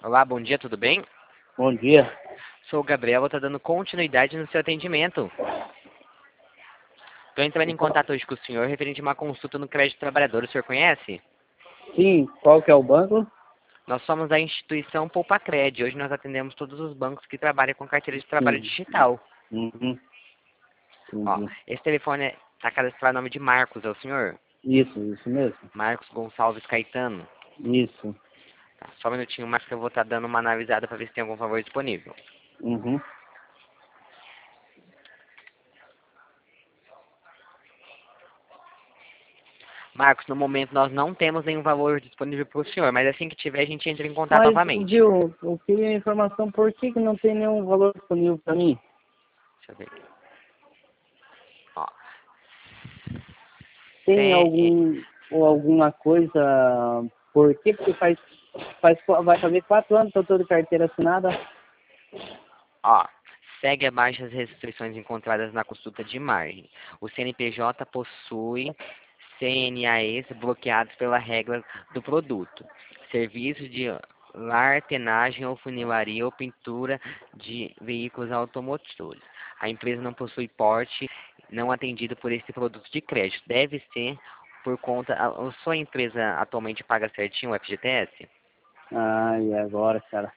Olá, bom dia, tudo bem? Bom dia. Sou o Gabriel, vou estar dando continuidade no seu atendimento. Estou entrando em contato hoje com o senhor referente a uma consulta no crédito trabalhador. O senhor conhece? Sim, qual que é o banco? Nós somos da instituição Poupacred. Hoje nós atendemos todos os bancos que trabalham com carteira de trabalho Sim. digital. Uhum. Ó, Entendi. esse telefone está cadastrado no nome de Marcos, é o senhor? Isso mesmo. Marcos Gonçalves Caetano. Isso. Tá, só um minutinho, Marcos, que eu vou estar dando uma analisada para ver se tem algum favor disponível. Uhum. Marcos, no momento nós não temos nenhum valor disponível para o senhor, mas assim que tiver a gente entra em contato Mas, novamente. viu, eu queria informação por que não tem nenhum valor disponível para mim? Deixa eu ver aqui. Ó, Tem tem, algum ou alguma coisa, por que? Porque vai fazer 4 anos que eu estou de carteira assinada? ó, segue abaixo as restrições encontradas na consulta de margem. O CNPJ possui CNAEs bloqueados pela regra do produto. Serviço de lartenagem ou funilaria ou pintura de veículos automotores. A empresa não possui porte não atendido por esse produto de crédito. Deve ser por conta... A sua empresa atualmente paga certinho o FGTS? Ah, e agora, cara?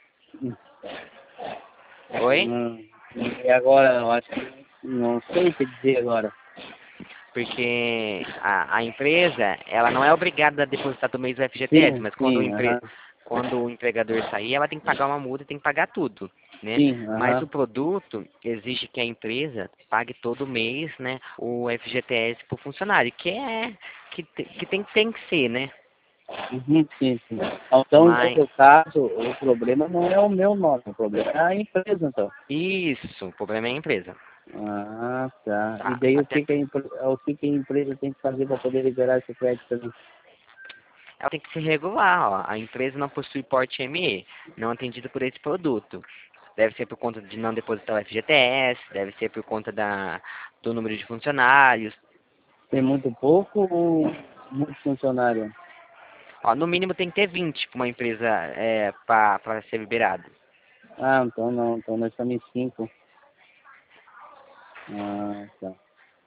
Oi? E agora, eu acho que não sei o que dizer agora. Porque a empresa, ela não é obrigada a depositar todo mês o FGTS, Sim, mas sim, aham. quando o empregador sair, ela tem que pagar uma multa e tem que pagar tudo, né? Sim, Mas o aham. produto exige que a empresa pague todo mês, né, o FGTS para o funcionário, tem que ser, né? Uhum, sim, sim. Então, no Mas meu caso, o problema não é o meu nome, o problema é a empresa, então. isso, o problema é a empresa, Ah, tá. E tá? daí Até o que que a empresa tem que fazer para poder liberar esse crédito ali? ela tem que se regular, ó. A empresa não possui porte ME, não atendido por esse produto. Deve ser por conta de não depositar o FGTS, deve ser por conta do número de funcionários. Tem muito pouco ou muito funcionário? Ó, no mínimo tem que ter 20 para uma empresa para ser liberado. Ah, então não, então nós estamos em 5. Ah, tá.